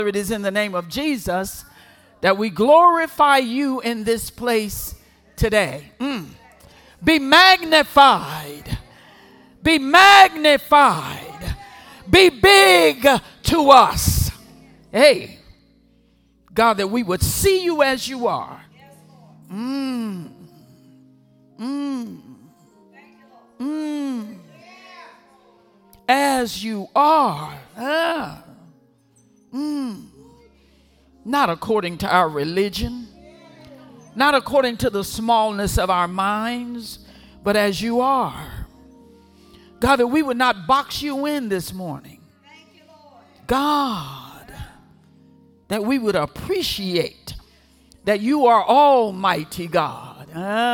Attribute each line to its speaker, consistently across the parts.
Speaker 1: It is in the name of Jesus that we glorify you in this place today. Be magnified. Be magnified. Be big to us. Hey, God, that we would see you as you are. As you are. Not according to our religion, not according to the smallness of our minds, but as you are. God, that we would not box you in this morning. God, that we would appreciate that you are Almighty God.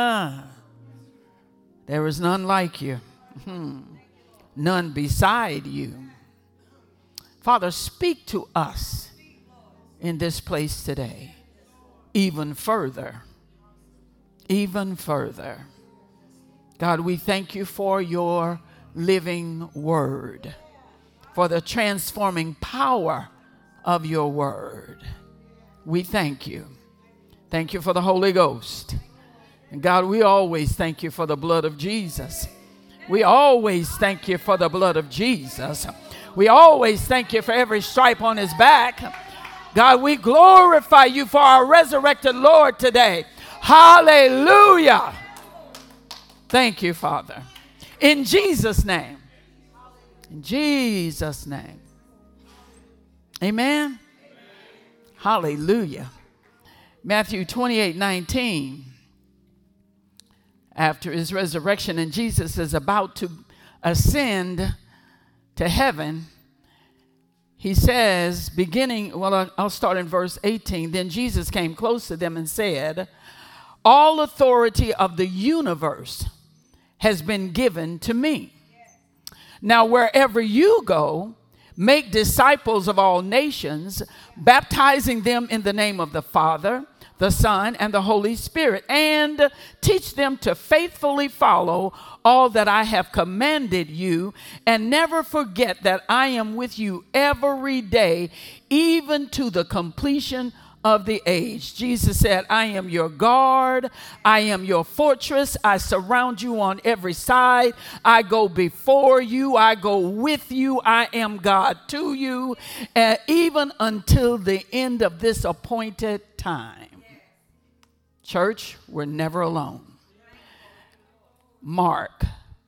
Speaker 1: There is none like you, none beside you. Father, speak to us in this place today, even further, even further. God, we thank you for your living word, for the transforming power of your word. We thank you. Thank you for the Holy Ghost. And God, we always thank you for the blood of Jesus. We always thank you for the blood of Jesus. We always thank you for every stripe on his back. God, we glorify you for our resurrected Lord today. Hallelujah. Thank you, Father. In Jesus' name. In Jesus' name. Amen. Hallelujah. Matthew 28:19. After his resurrection and Jesus is about to ascend to heaven, he says, I'll start in verse 18. Then Jesus came close to them and said, all authority of the universe has been given to me. Now, wherever you go, make disciples of all nations, baptizing them in the name of the Father, the Son, and the Holy Spirit, and teach them to faithfully follow all that I have commanded you, and never forget that I am with you every day, even to the completion of the age. Jesus said, I am your guard. I am your fortress. I surround you on every side. I go before you. I go with you. I am God to you, even until the end of this appointed time. Church, we're never alone. Mark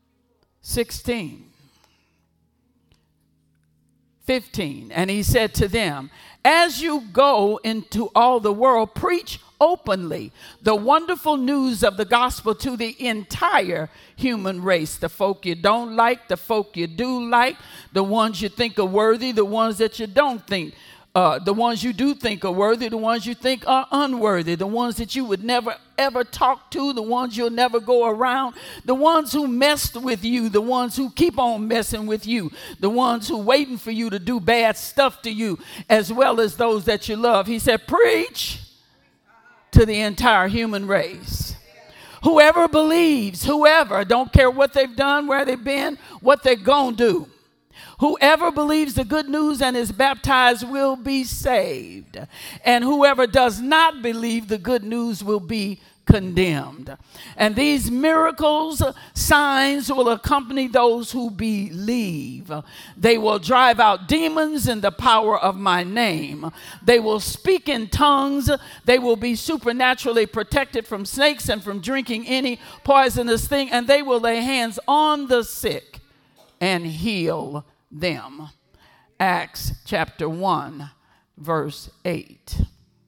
Speaker 1: 16:15. And he said to them, as you go into all the world, preach openly the wonderful news of the gospel to the entire human race. The folk you don't like, the folk you do like, the ones you think are worthy, the ones that you don't think the ones you do think are worthy, the ones you think are unworthy, the ones that you would never ever talk to, the ones you'll never go around, the ones who messed with you, the ones who keep on messing with you, the ones who waiting for you to do bad stuff to you, as well as those that you love. He said, preach to the entire human race. Whoever believes, whoever, don't care what they've done, where they've been, what they're going to do. Whoever believes the good news and is baptized will be saved. And whoever does not believe the good news will be condemned. And these miracles, signs will accompany those who believe. They will drive out demons in the power of my name. They will speak in tongues. They will be supernaturally protected from snakes and from drinking any poisonous thing. And they will lay hands on the sick and heal them. Acts chapter 1, verse 8.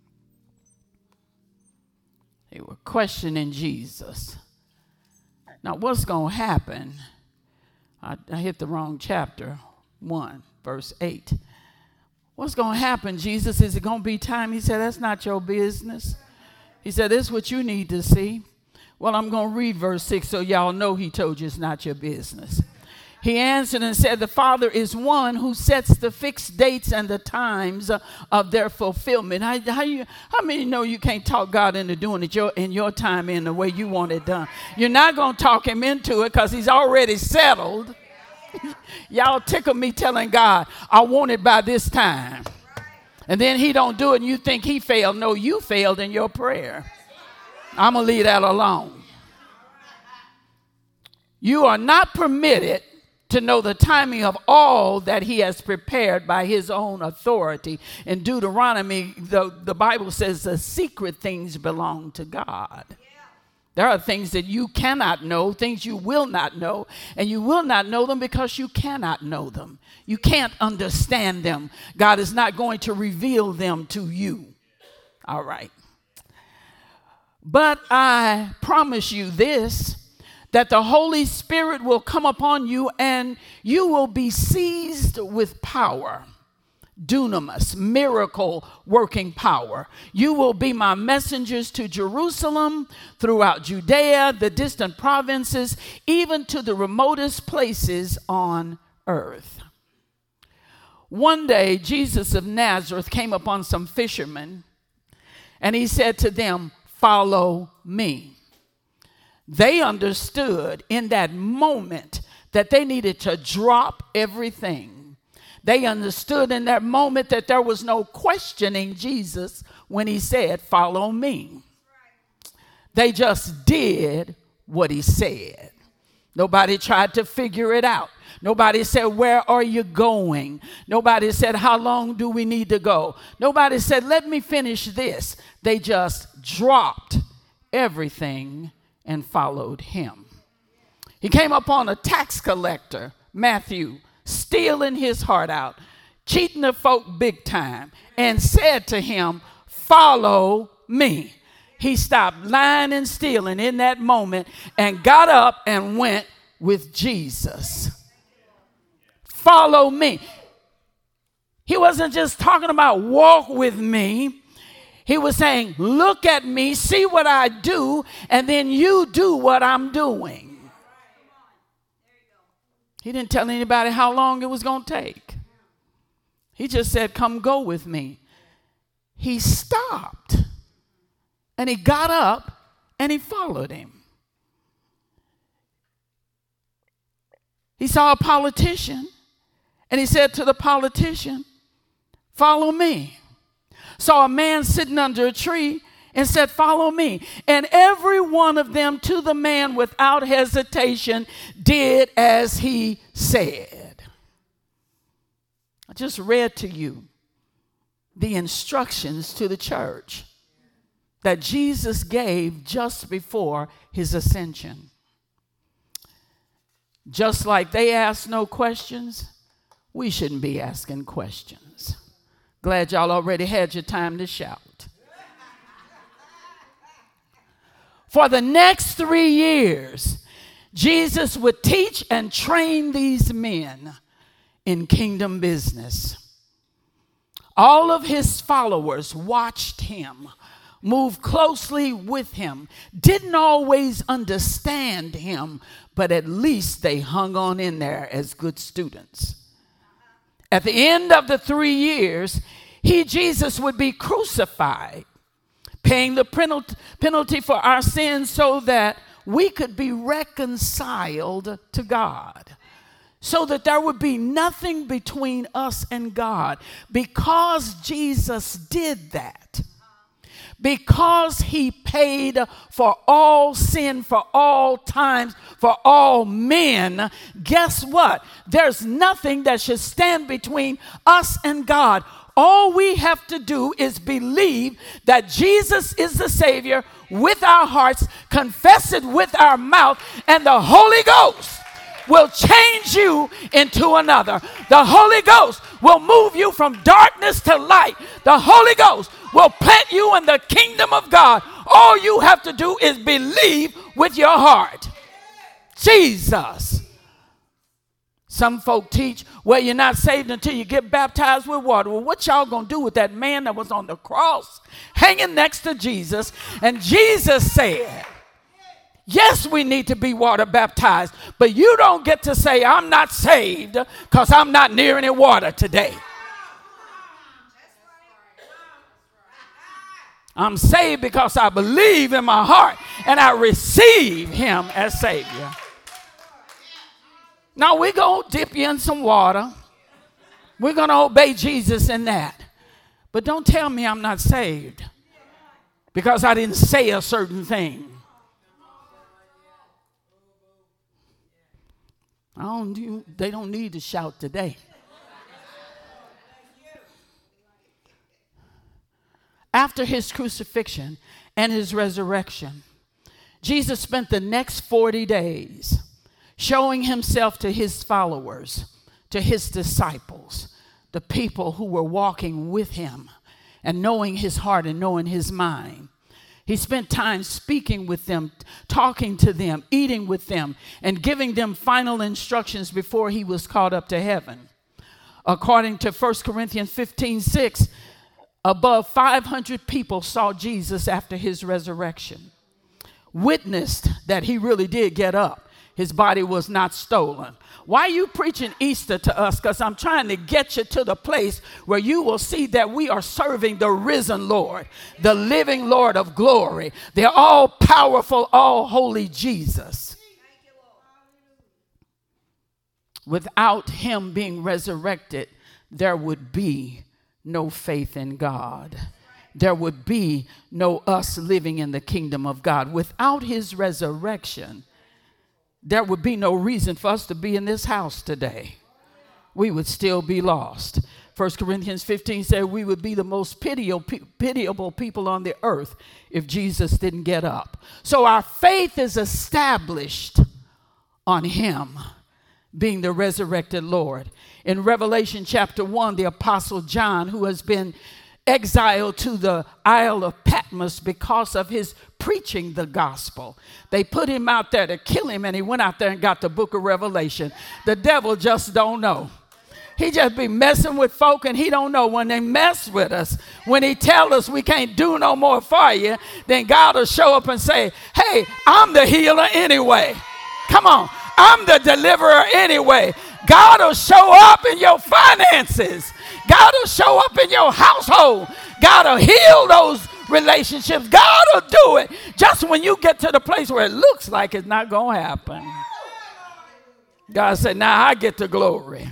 Speaker 1: They were questioning Jesus. Now, what's going to happen? I hit the wrong chapter. 1, verse 8. What's going to happen, Jesus? Is it going to be time? He said, that's not your business. He said, this is what you need to see. Well, I'm going to read verse 6 so y'all know he told you it's not your business. He answered and said, the Father is one who sets the fixed dates and the times of their fulfillment. How many know you can't talk God into doing it in your time in the way you want it done? You're not going to talk him into it because he's already settled. Y'all tickle me telling God, I want it by this time. And then he don't do it and you think he failed. No, you failed in your prayer. I'm going to leave that alone. You are not permitted to know the timing of all that he has prepared by his own authority. In Deuteronomy, the Bible says the secret things belong to God. There are things that you cannot know, things you will not know, and you will not know them because you cannot know them. You can't understand them. God is not going to reveal them to you. All right. But I promise you this, that the Holy Spirit will come upon you and you will be seized with power. Dunamis, miracle working power. You will be my messengers to Jerusalem, throughout Judea, the distant provinces, even to the remotest places on earth. One day, Jesus of Nazareth came upon some fishermen, and he said to them, "Follow me." They understood in that moment that they needed to drop everything. They understood in that moment that there was no questioning Jesus when he said, "Follow me." They just did what he said. Nobody tried to figure it out. Nobody said, "Where are you going?" Nobody said, "How long do we need to go?" Nobody said, "Let me finish this." They just dropped everything and followed him. He came upon a tax collector, Matthew, stealing his heart out, cheating the folk big time, and said to him, "Follow me." He stopped lying and stealing in that moment and got up and went with Jesus. Follow me. He wasn't just talking about walk with me. He was saying, look at me, see what I do, and then you do what I'm doing. He didn't tell anybody how long it was going to take. He just said, "Come go with me." He stopped and he got up and he followed him. He saw a politician and he said to the politician, "Follow me." Saw a man sitting under a tree and said, "Follow me." And every one of them, to the man without hesitation, did as he said. I just read to you the instructions to the church that Jesus gave just before his ascension. Just like they asked no questions, we shouldn't be asking questions. Glad y'all already had your time to shout. For the next 3 years, Jesus would teach and train these men in kingdom business. All of his followers watched him, moved closely with him, didn't always understand him, but at least they hung on in there as good students. At the end of the 3 years, Jesus would be crucified, paying the penalty for our sins so that we could be reconciled to God, so that there would be nothing between us and God. Because Jesus did that, because he paid for all sin, for all times, for all men, guess what? There's nothing that should stand between us and God. All we have to do is believe that Jesus is the Savior with our hearts, confess it with our mouth, and the Holy Ghost will change you into another. The Holy Ghost will move you from darkness to light. The Holy Ghost will plant you in the kingdom of God. All you have to do is believe with your heart. Jesus. Some folk teach, well, you're not saved until you get baptized with water. Well, what y'all gonna do with that man that was on the cross hanging next to Jesus? And Jesus said, yes, we need to be water baptized, but you don't get to say, I'm not saved because I'm not near any water today. I'm saved because I believe in my heart and I receive him as Savior. Now we're going to dip you in some water. We're going to obey Jesus in that. But don't tell me I'm not saved because I didn't say a certain thing. They don't need to shout today. After his crucifixion and his resurrection, Jesus spent the next 40 days showing himself to his followers, to his disciples, the people who were walking with him and knowing his heart and knowing his mind. He spent time speaking with them, talking to them, eating with them, and giving them final instructions before he was caught up to heaven. According to 1 Corinthians 15:6, above 500 people saw Jesus after his resurrection, witnessed that he really did get up. His body was not stolen. Why are you preaching Easter to us? Because I'm trying to get you to the place where you will see that we are serving the risen Lord, the living Lord of glory, the all-powerful, all-holy Jesus. Without him being resurrected, there would be no faith in God. There would be no us living in the kingdom of God. Without his resurrection, there would be no reason for us to be in this house today. We would still be lost. 1 Corinthians 15 said we would be the most pitiable people on the earth if Jesus didn't get up. So our faith is established on him being the resurrected Lord. In Revelation chapter 1, the Apostle John, who has been exiled to the Isle of Patmos because of his preaching the gospel. They put him out there to kill him, and he went out there and got the book of Revelation. The devil just don't know. He just be messing with folk, and he don't know. When they mess with us, when he tell us we can't do no more for you, then God will show up and say, hey, I'm the healer anyway. Come on, I'm the deliverer anyway. God will show up in your finances. God will show up in your household. God will heal those relationships. God will do it just when you get to the place where it looks like it's not going to happen. God said, now I get the glory.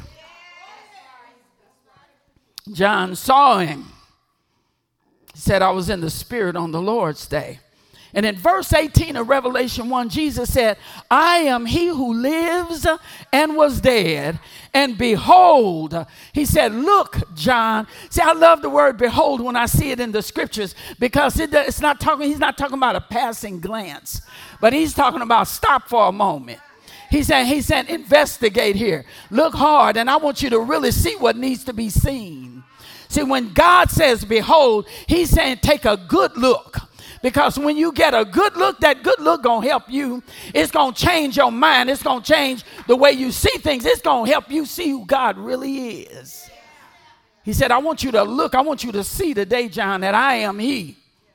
Speaker 1: John saw him. He said, I was in the Spirit on the Lord's day. And in verse 18 of Revelation 1, Jesus said, I am he who lives and was dead. And behold, he said, look, John. See, I love the word behold when I see it in the scriptures, because he's not talking about a passing glance, but he's talking about stop for a moment. He said, investigate here. Look hard, and I want you to really see what needs to be seen. See, when God says behold, he's saying take a good look. Because when you get a good look, that good look going to help you. It's going to change your mind. It's going to change the way you see things. It's going to help you see who God really is. He said, I want you to look. I want you to see today, John, that I am he.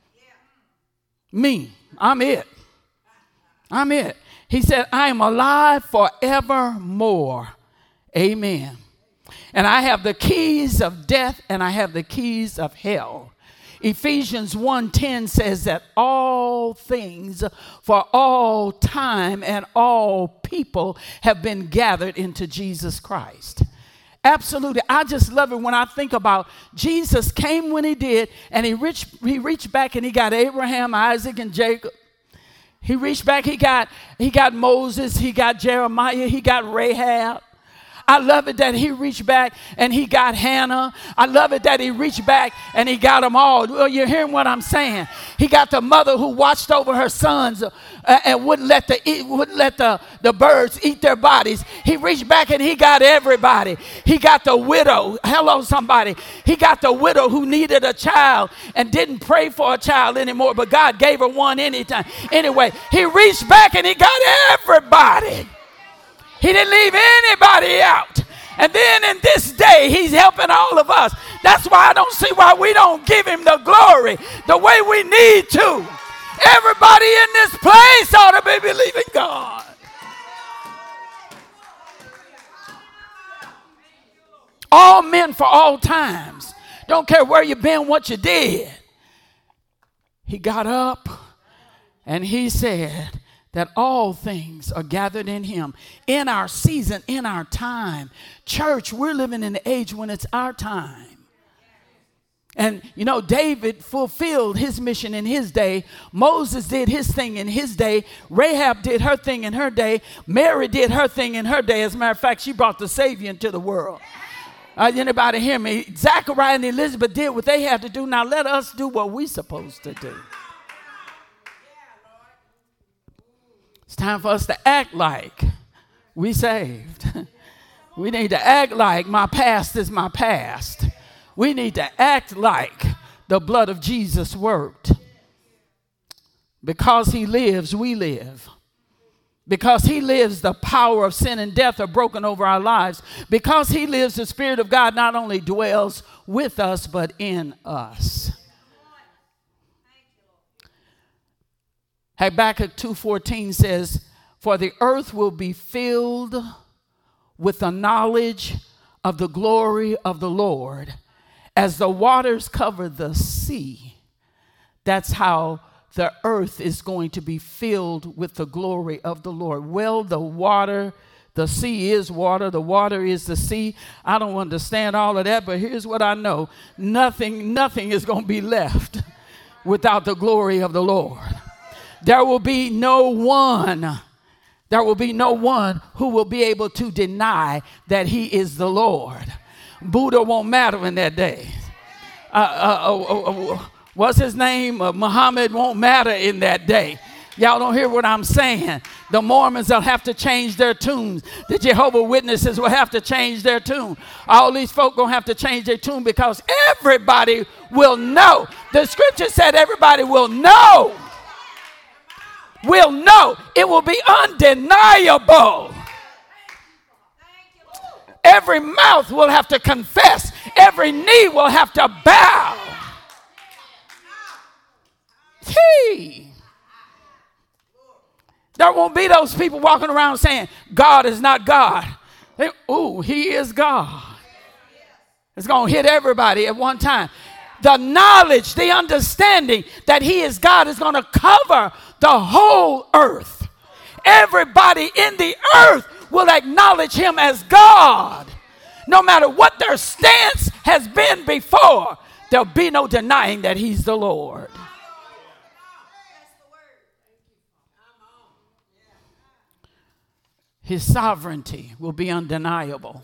Speaker 1: Me. I'm it. I'm it. He said, I am alive forevermore. Amen. And I have the keys of death, and I have the keys of hell. Ephesians 1:10 says that all things for all time and all people have been gathered into Jesus Christ. Absolutely. I just love it when I think about Jesus came when he did, and he reached back and he got Abraham, Isaac, and Jacob. He reached back, he got Moses, he got Jeremiah, he got Rahab. I love it that he reached back and he got Hannah. I love it that he reached back and he got them all. Well, you're hearing what I'm saying. He got the mother who watched over her sons and wouldn't let the birds eat their bodies. He reached back and he got everybody. He got the widow. Hello, somebody. He got the widow who needed a child and didn't pray for a child anymore, but God gave her one anytime. Anyway, he reached back and he got everybody. He didn't leave anybody out. And then in this day, he's helping all of us. That's why I don't see why we don't give him the glory the way we need to. Everybody in this place ought to be believing God. All men for all times. Don't care where you've been, what you did. He got up and he said that all things are gathered in him. In our season, in our time. Church, we're living in the age when it's our time. And, David fulfilled his mission in his day. Moses did his thing in his day. Rahab did her thing in her day. Mary did her thing in her day. As a matter of fact, she brought the Savior into the world. Anybody hear me? Zachariah and Elizabeth did what they had to do. Now let us do what we're supposed to do. It's time for us to act like we saved. We need to act like my past is my past. We need to act like the blood of Jesus worked. Because he lives, we live. Because he lives, the power of sin and death are broken over our lives. Because he lives, the Spirit of God not only dwells with us, but in us. Habakkuk 2:14 says, for the earth will be filled with the knowledge of the glory of the Lord. As the waters cover the sea, that's how the earth is going to be filled with the glory of the Lord. Well, the sea is water. The water is the sea. I don't understand all of that, but here's what I know. Nothing is going to be left without the glory of the Lord. There will be no one who will be able to deny that he is the Lord. Buddha won't matter in that day. What's his name? Muhammad won't matter in that day. Y'all don't hear what I'm saying. The Mormons will have to change their tunes. The Jehovah's Witnesses will have to change their tune. All these folk going to have to change their tune because everybody will know. The scripture said everybody will know. Will know. It will be undeniable. Every mouth will have to confess. Every knee will have to bow. Hey. There won't be those people walking around saying, God is not God. He is God. It's going to hit everybody at one time. The knowledge, the understanding that he is God is going to cover the whole earth. Everybody in the earth will acknowledge him as God. No matter what their stance has been before, there'll be no denying that he's the Lord. His sovereignty will be undeniable.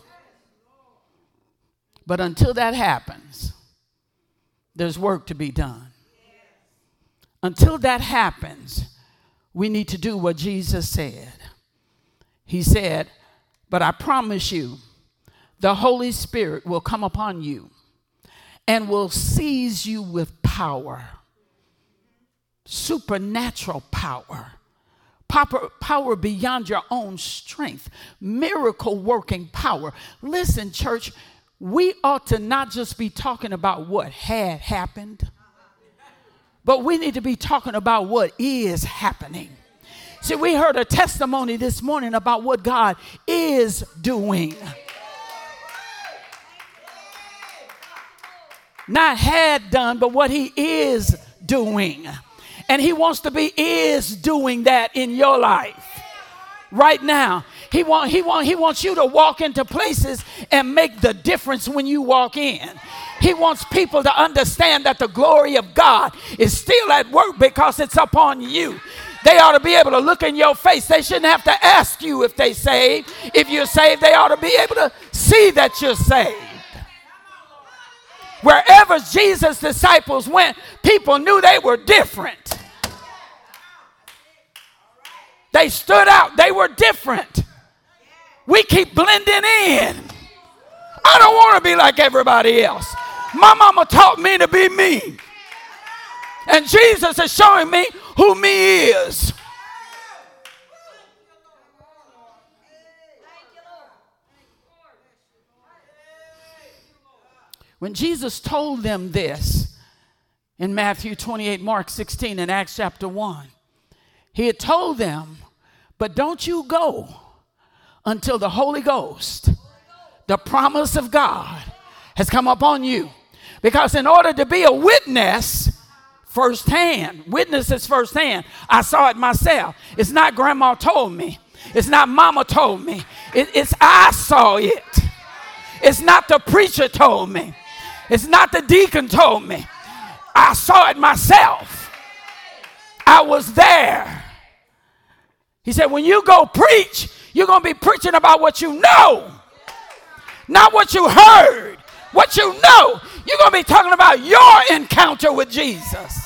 Speaker 1: But until that happens, there's work to be done. Until that happens, we need to do what Jesus said. He said, but I promise you, the Holy Spirit will come upon you and will seize you with power. Supernatural power. Power beyond your own strength. Miracle working power. Listen, church, we ought to not just be talking about what had happened, but we need to be talking about what is happening. See, we heard a testimony this morning about what God is doing. Not had done, but what he is doing. And he wants to be is doing that in your life right now. He wants you to walk into places and make the difference when you walk in. He wants people to understand that the glory of God is still at work because it's upon you. They ought to be able to look in your face. They shouldn't have to ask you if they saved. If you're saved, they ought to be able to see that you're saved. Wherever Jesus' disciples went, people knew they were different. They stood out. They were different. We keep blending in. I don't want to be like everybody else. My mama taught me to be me. And Jesus is showing me who me is. When Jesus told them this in Matthew 28, Mark 16, and Acts chapter 1, he had told them, but don't you go until the Holy Ghost, the promise of God, has come upon you. Because in order to be a witness firsthand, witnesses firsthand, I saw it myself. It's not grandma told me. It's not mama told me. It's I saw it. It's not the preacher told me. It's not the deacon told me. I saw it myself. I was there. He said, when you go preach, you're going to be preaching about what you know, not what you heard. What you know, you're going to be talking about your encounter with Jesus.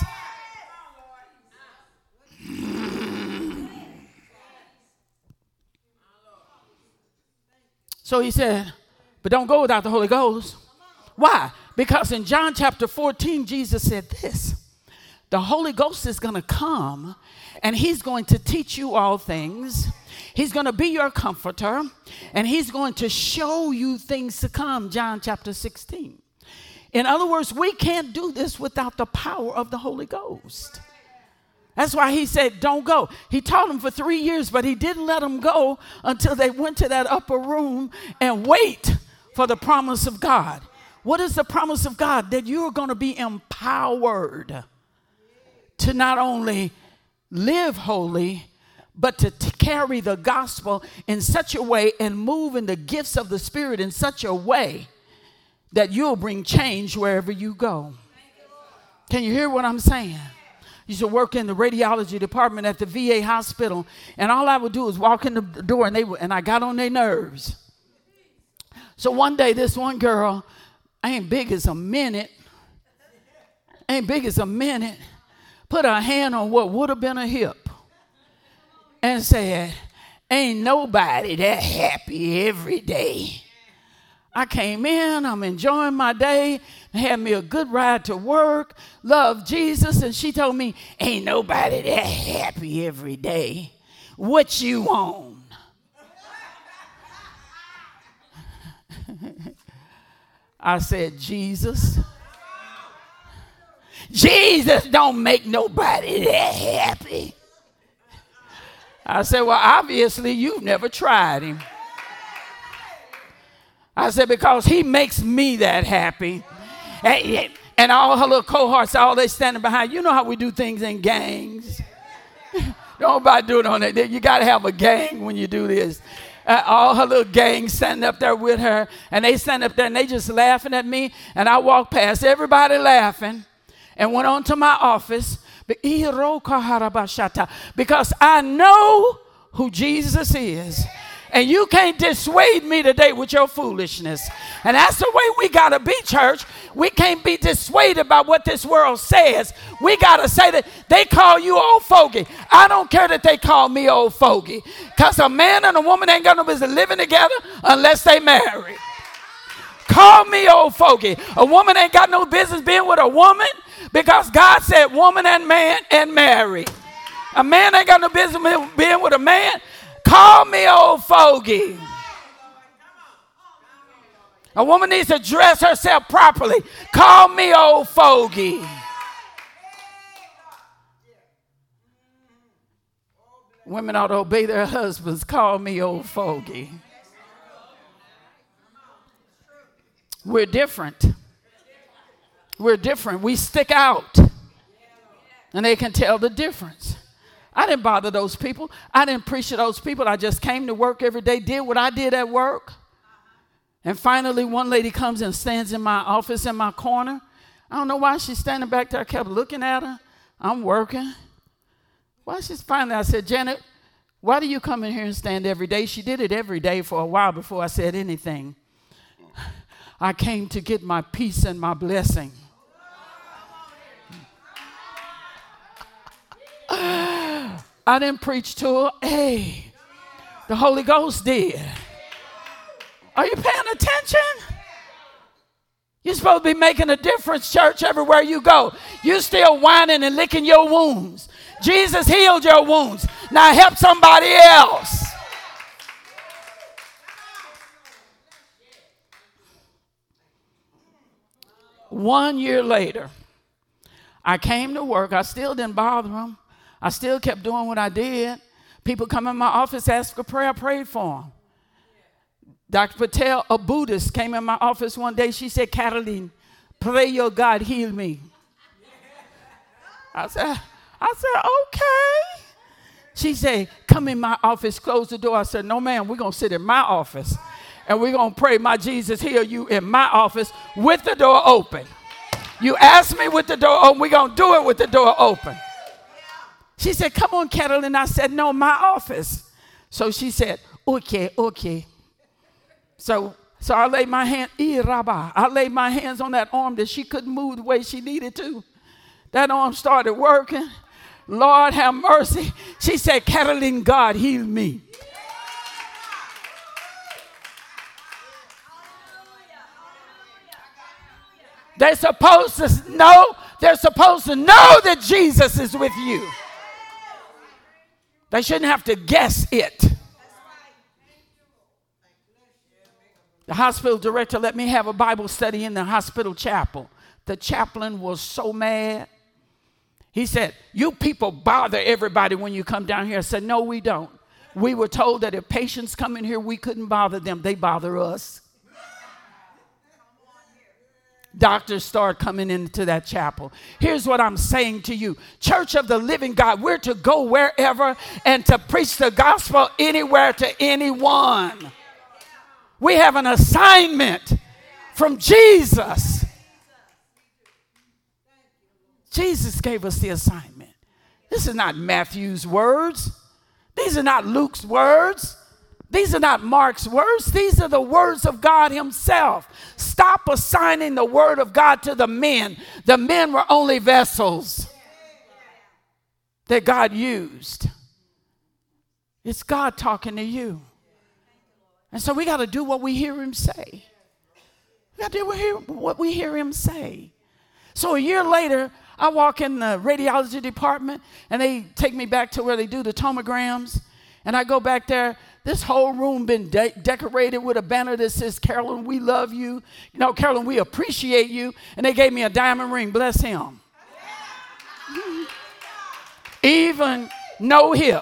Speaker 1: So he said, but don't go without the Holy Ghost. Why? Because in John chapter 14, Jesus said this. The Holy Ghost is going to come and he's going to teach you all things. He's going to be your comforter and he's going to show you things to come. John chapter 16. In other words, we can't do this without the power of the Holy Ghost. That's why he said, don't go. He taught them for 3 years, but he didn't let them go until they went to that upper room and wait for the promise of God. What is the promise of God? That you're going to be empowered to not only live holy, but to carry the gospel in such a way and move in the gifts of the Spirit in such a way that you'll bring change wherever you go. Can you hear what I'm saying? I used to work in the radiology department at the VA hospital, and all I would do is walk in the door, and I got on their nerves. So one day, this one girl, ain't big as a minute, put her hand on what would have been a hip and said, ain't nobody that happy every day. I came in, I'm enjoying my day, had me a good ride to work, loved Jesus, and she told me, ain't nobody that happy every day. What you on? I said, Jesus. Jesus don't make nobody that happy. I said, well, obviously you've never tried him. I said, because he makes me that happy. And all her little cohorts, all they standing behind. You know how we do things in gangs. Nobody do it on that. You got to have a gang when you do this. All her little gang standing up there with her. And they stand up there and they just laughing at me. And I walked past everybody laughing and went on to my office. Because I know who Jesus is. And you can't dissuade me today with your foolishness. And that's the way we got to be, church. We can't be dissuaded by what this world says. We got to say that they call you old fogey. I don't care that they call me old fogey. Because a man and a woman ain't got no business living together unless they marry. Call me old fogey. A woman ain't got no business being with a woman because God said woman and man and marry. A man ain't got no business being with a man. Call me old fogey. A woman needs to dress herself properly. Call me old fogey. Women ought to obey their husbands. Call me old fogey. We're different. We're different. We stick out. And they can tell the difference. I didn't bother those people. I didn't preach to those people. I just came to work every day, did what I did at work. And finally, one lady comes and stands in my office in my corner. I don't know why she's standing back there. I kept looking at her. I'm working. Why she's finally, I said, Janet, why do you come in here and stand every day? She did it every day for a while before I said anything. I came to get my peace and my blessing. I didn't preach to her. Hey, the Holy Ghost did. Are you paying attention? You're supposed to be making a difference, church, everywhere you go. You're still whining and licking your wounds. Jesus healed your wounds. Now help somebody else. One year later, I came to work. I still didn't bother them. I still kept doing what I did. People come in my office, ask for prayer. I prayed for them. Dr. Patel, a Buddhist, came in my office one day. She said, Cataline, pray your God heal me. I said, okay. She said, come in my office, close the door. I said, no, ma'am, we're going to sit in my office. And we're going to pray, my Jesus, heal you in my office with the door open. You asked me with the door open. We're going to do it with the door open. She said, come on, Carolyn. I said, no, my office. So she said, okay. So I laid my hand, I laid my hands on that arm that she couldn't move the way she needed to. That arm started working. Lord have mercy. She said, Carolyn, God heal me. They're supposed to know that Jesus is with you. They shouldn't have to guess it. The hospital director let me have a Bible study in the hospital chapel. The chaplain was so mad. He said, you people bother everybody when you come down here. I said, no, we don't. We were told that if patients come in here, we couldn't bother them. They bother us. Doctors start coming into that chapel. Here's what I'm saying to you. Church of the Living God, we're to go wherever and to preach the gospel anywhere to anyone. We have an assignment from Jesus. Jesus gave us the assignment. This is not Matthew's words. These are not Luke's words. These are not Mark's words. These are the words of God himself. Stop assigning the word of God to the men. The men were only vessels that God used. It's God talking to you. And so we got to do what we hear him say. We got to do what we hear him say. So a year later, I walk in the radiology department, and they take me back to where they do the tomograms. And I go back there. This whole room been decorated with a banner that says, Carolyn, we love you. You know, Carolyn, we appreciate you. And they gave me a diamond ring. Bless him. Even no hip.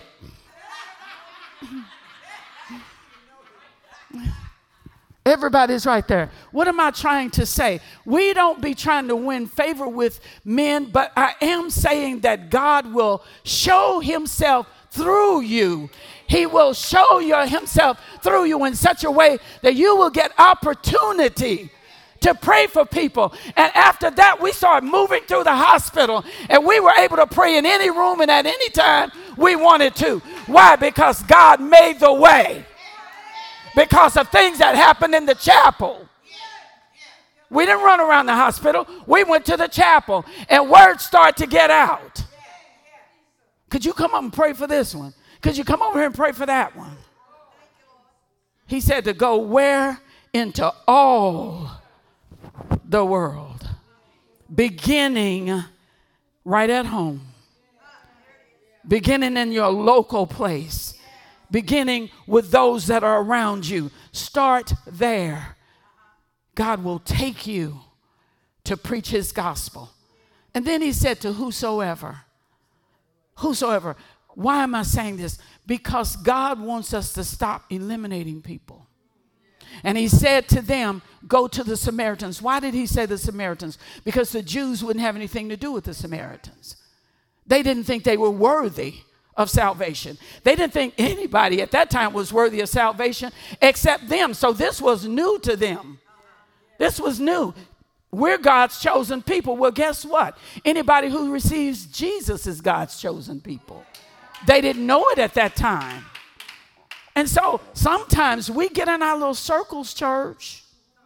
Speaker 1: Everybody's right there. What am I trying to say? We don't be trying to win favor with men, but I am saying that God will show himself through you. He will show himself through you in such a way that you will get opportunity to pray for people. And after that, we started moving through the hospital, and we were able to pray in any room and at any time we wanted to. Why? Because God made the way. Because of things that happened in the chapel. We didn't run around the hospital. We went to the chapel, and words started to get out. Could you come up and pray for this one? Could you come over here and pray for that one? He said to go where? Into all the world. Beginning right at home. Beginning in your local place. Beginning with those that are around you. Start there. God will take you to preach his gospel. And then he said to whosoever. Whosoever. Why am I saying this? Because God wants us to stop eliminating people. And he said to them, go to the Samaritans. Why did he say the Samaritans? Because the Jews wouldn't have anything to do with the Samaritans. They didn't think they were worthy of salvation. They didn't think anybody at that time was worthy of salvation except them. So this was new to them. This was new. We're God's chosen people. Well, guess what? Anybody who receives Jesus is God's chosen people. They didn't know it at that time. And so sometimes we get in our little circles, church.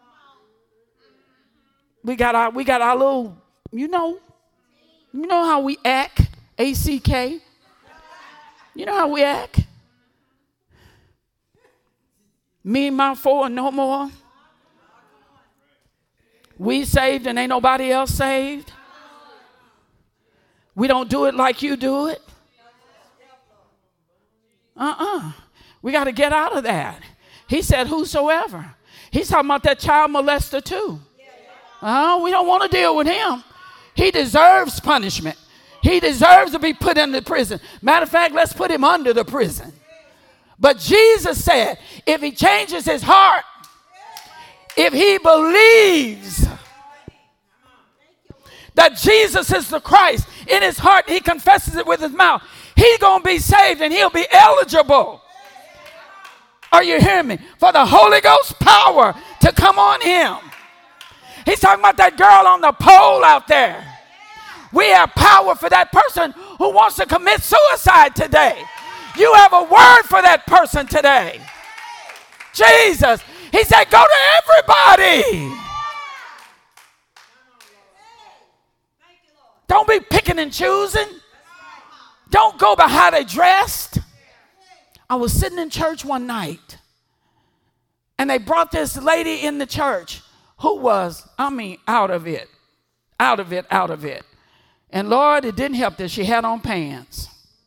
Speaker 1: We got our little, you know how we act, ACK. You know how we act? Me and my four and no more. We saved and ain't nobody else saved. We don't do it like you do it. We got to get out of that. He said whosoever. He's talking about that child molester too. We don't want to deal with him. He deserves punishment. He deserves to be put in the prison. Matter of fact, let's put him under the prison. But Jesus said, if he changes his heart, if he believes that Jesus is the Christ, in his heart he confesses it with his mouth, he's going to be saved and he'll be eligible Are you hearing me? For the Holy Ghost power to come on him. He's talking about that girl on the pole out there. We have power for that person who wants to commit suicide today. You have a word for that person today. Jesus. He said, go to everybody. Don't be picking and choosing. Don't go by how they dressed. I was sitting in church one night, and they brought this lady in the church who was, out of it. And Lord, it didn't help that she had on pants.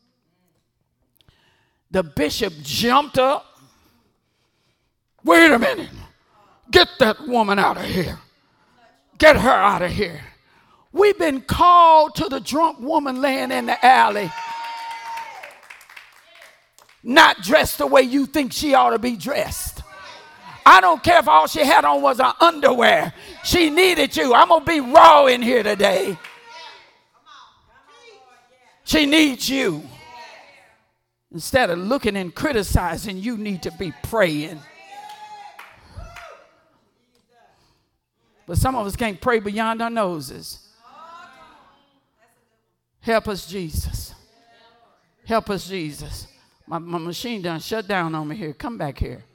Speaker 1: The bishop jumped up. Wait a minute. Get that woman out of here. Get her out of here. We've been called to the drunk woman laying in the alley, not dressed the way you think she ought to be dressed. I don't care if all she had on was her underwear. She needed you. I'm going to be raw in here today. She needs you. Instead of looking and criticizing, you need to be praying. But some of us can't pray beyond our noses. Help us, Jesus. Help us, Jesus. My machine done shut down on me here. Come back here.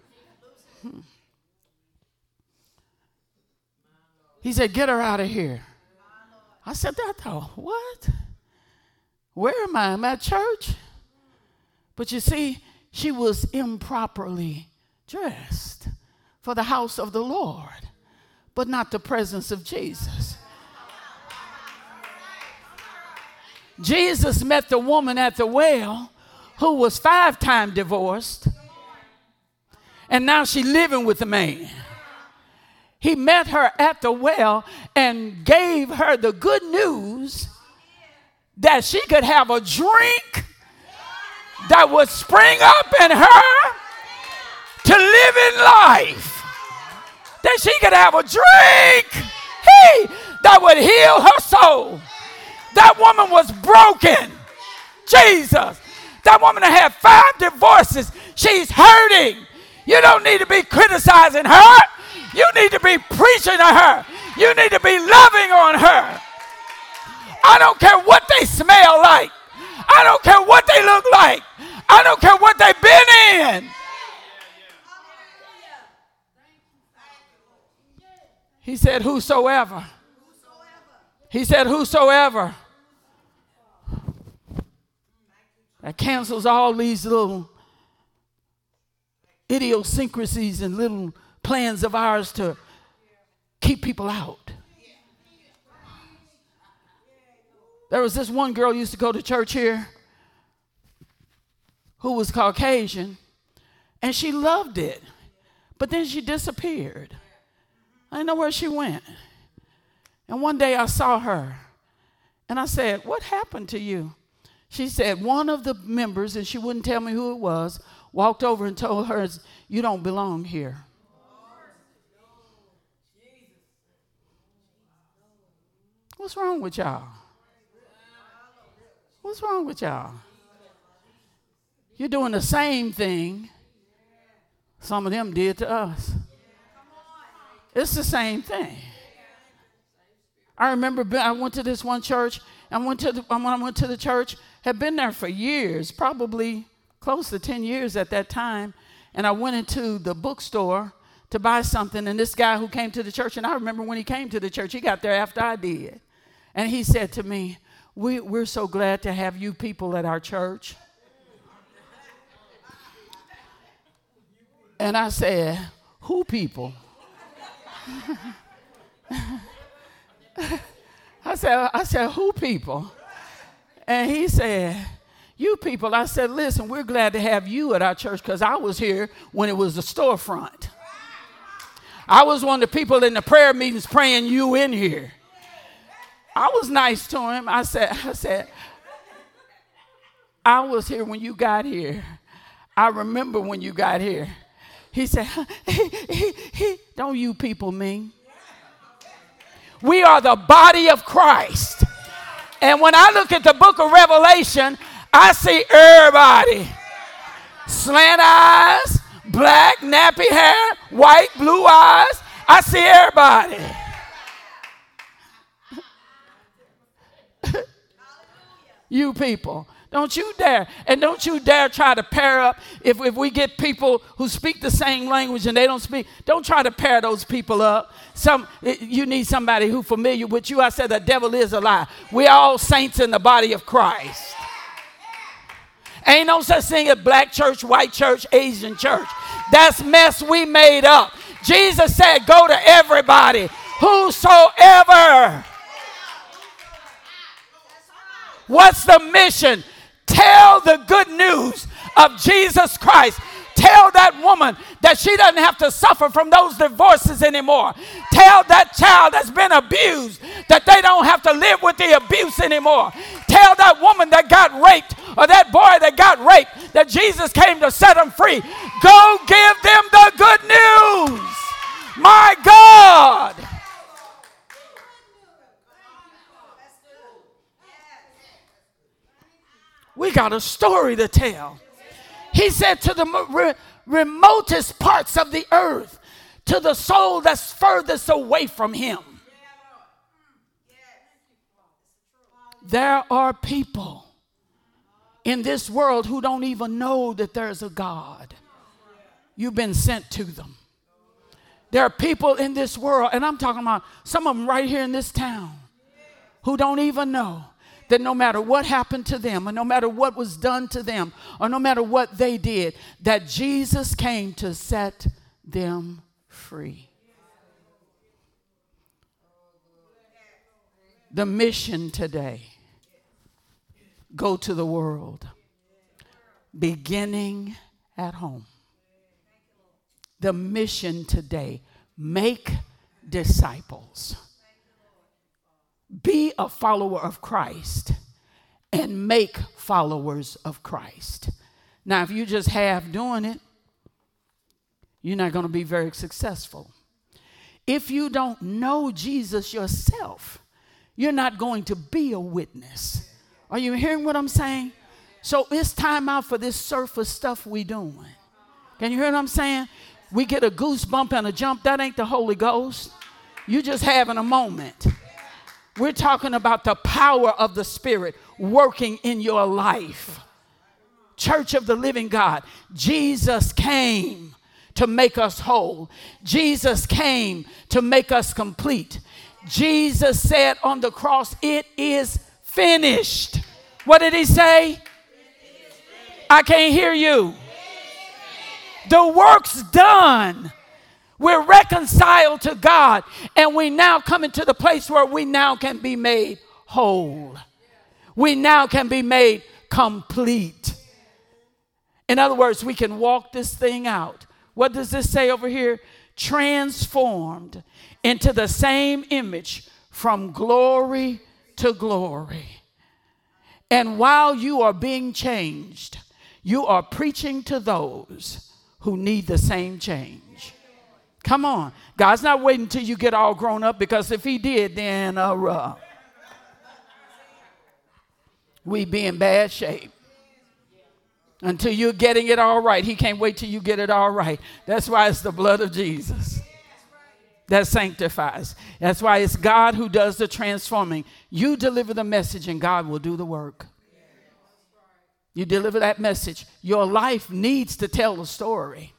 Speaker 1: He said, get her out of here. I said, what? Where am I? Am I at church? But you see, she was improperly dressed for the house of the Lord, but not the presence of Jesus. Jesus met the woman at the well who was 5 times divorced, and now she's living with the man. He met her at the well and gave her the good news that she could have a drink that would spring up in her to live in life. That she could have a drink that would heal her soul. That woman was broken. Jesus. That woman had 5 divorces. She's hurting. You don't need to be criticizing her. You need to be preaching to her. You need to be loving on her. I don't care what they smell like. I don't care what they look like. I don't care what they've been in. He said, whosoever. He said, whosoever. That cancels all these little idiosyncrasies and little plans of ours to keep people out. There was this one girl who used to go to church here who was Caucasian, and she loved it. But then she disappeared. I didn't know where she went. And one day I saw her, and I said, what happened to you? She said one of the members, and she wouldn't tell me who it was, walked over and told her, you don't belong here. What's wrong with y'all? What's wrong with y'all? You're doing the same thing some of them did to us. It's the same thing. I remember I went to this one church, and when I went to the church, had been there for years, probably close to 10 years at that time, and I went into the bookstore to buy something, and this guy who came to the church, and I remember when he came to the church, he got there after I did, and he said to me, we're so glad to have you people at our church. And I said, who people? I said, who people? And he said, you people. I said, listen, we're glad to have you at our church because I was here when it was a storefront. I was one of the people in the prayer meetings praying you in here. I was nice to him. I said, I was here when you got here. I remember when you got here. He said, don't you people mean? We are the body of Christ. And when I look at the book of Revelation, I see everybody. Slant eyes, Black, nappy hair, white, blue eyes. I see everybody. You people. Don't you dare. And don't you dare try to pair up. If we get people who speak the same language and they don't speak, don't try to pair those people up. You need somebody who's familiar with you. I said the devil is a lie. We all saints in the body of Christ. Ain't no such thing as black church, white church, Asian church. That's mess we made up. Jesus said, go to everybody, whosoever. What's the mission? Tell the good news of Jesus Christ. Tell that woman that she doesn't have to suffer from those divorces anymore. Tell that child that's been abused that they don't have to live with the abuse anymore. Tell that woman that got raped or that boy that got raped that Jesus came to set them free. Go give them the good news. My God. We got a story to tell. He said to the remotest parts of the earth, to the soul that's furthest away from him. There are people in this world who don't even know that there's a God. You've been sent to them. There are people in this world, and I'm talking about some of them right here in this town, who don't even know that no matter what happened to them, or no matter what was done to them, or no matter what they did, that Jesus came to set them free. The mission today, go to the world, beginning at home. The mission today, make disciples. Be a follower of Christ and make followers of Christ. Now, if you just half doing it, you're not going to be very successful. If you don't know Jesus yourself, you're not going to be a witness. Are you hearing what I'm saying? So it's time out for this surface stuff we doing. Can you hear what I'm saying? We get a goosebump and a jump. That ain't the Holy Ghost. You just having a moment. We're talking about the power of the Spirit working in your life. Church of the living God, Jesus came to make us whole. Jesus came to make us complete. Jesus said on the cross, it is finished. What did he say? I can't hear you. The work's done. We're reconciled to God, and we now come into the place where we now can be made whole. We now can be made complete. In other words, we can walk this thing out. What does this say over here? Transformed into the same image from glory to glory. And while you are being changed, you are preaching to those who need the same change. Come on. God's not waiting until you get all grown up, because if he did, then we'd be in bad shape. Until you're getting it all right. He can't wait till you get it all right. That's why it's the blood of Jesus that sanctifies. That's why it's God who does the transforming. You deliver the message and God will do the work. You deliver that message. Your life needs to tell the story.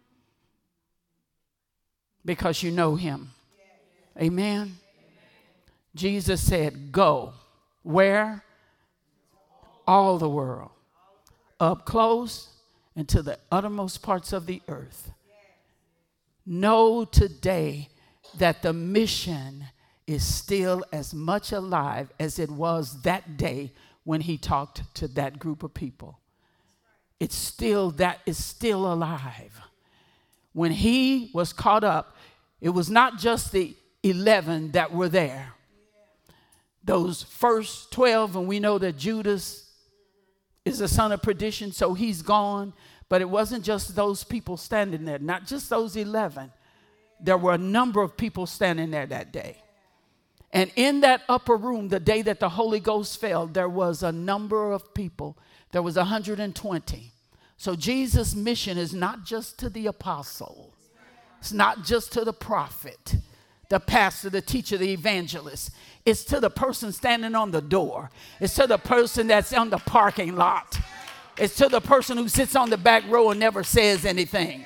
Speaker 1: Because you know him. Amen. Jesus said, go. Where? All the world. Up close and to the uttermost parts of the earth. Know today that the mission is still as much alive as it was that day when he talked to that group of people. It's still alive. When he was caught up, it was not just the 11 that were there. Those first 12, and we know that Judas is the son of perdition, so he's gone. But it wasn't just those people standing there, not just those 11. There were a number of people standing there that day. And in that upper room, the day that the Holy Ghost fell, there was a number of people. There was 120. So Jesus' mission is not just to the apostle. It's not just to the prophet, the pastor, the teacher, the evangelist. It's to the person standing on the door. It's to the person that's on the parking lot. It's to the person who sits on the back row and never says anything.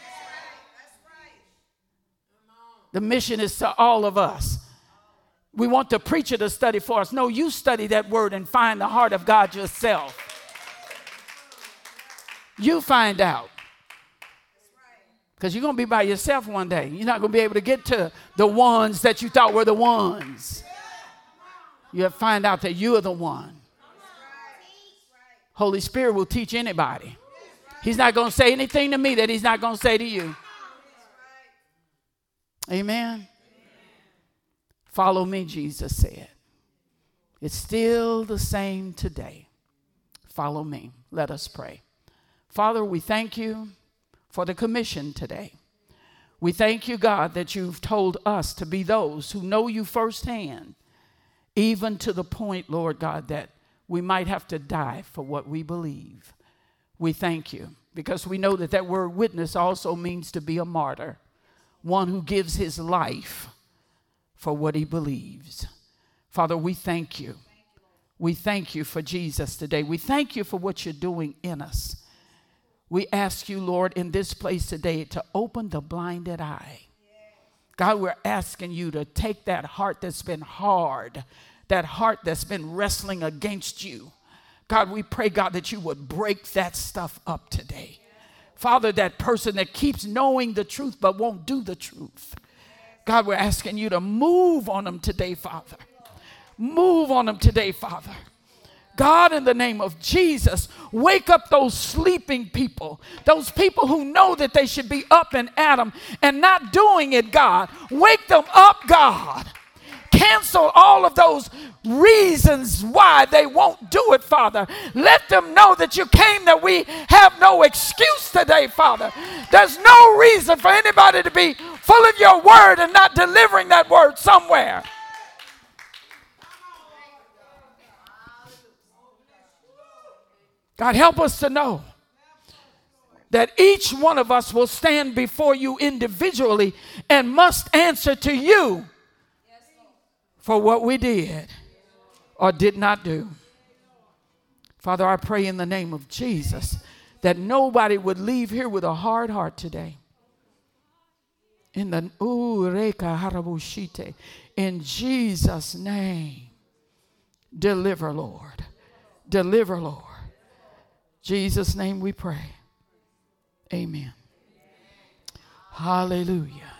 Speaker 1: The mission is to all of us. We want the preacher to study for us. No, you study that word and find the heart of God yourself. You find out. Because you're going to be by yourself one day. You're not going to be able to get to the ones that you thought were the ones. You have to find out that you are the one. Holy Spirit will teach anybody. He's not going to say anything to me that he's not going to say to you. Amen. Follow me, Jesus said. It's still the same today. Follow me. Let us pray. Father, we thank you for the commission today. We thank you, God, that you've told us to be those who know you firsthand, even to the point, Lord God, that we might have to die for what we believe. We thank you because we know that that word witness also means to be a martyr, one who gives his life for what he believes. Father, we thank you. We thank you for Jesus today. We thank you for what you're doing in us. We ask you, Lord, in this place today to open the blinded eye. God, we're asking you to take that heart that's been hard, that heart that's been wrestling against you. God, we pray, God, that you would break that stuff up today. Father, that person that keeps knowing the truth but won't do the truth. God, we're asking you to move on them today, Father. Move on them today, Father. God, in the name of Jesus, wake up those sleeping people, those people who know that they should be up and at them and not doing it, God. Wake them up, God. Cancel all of those reasons why they won't do it, Father. Let them know that you came, that we have no excuse today, Father. There's no reason for anybody to be full of your word and not delivering that word somewhere. God, help us to know that each one of us will stand before you individually and must answer to you for what we did or did not do. Father, I pray in the name of Jesus that nobody would leave here with a hard heart today. In Jesus' name, deliver, Lord. Deliver, Lord. Jesus' name we pray. Amen. Hallelujah.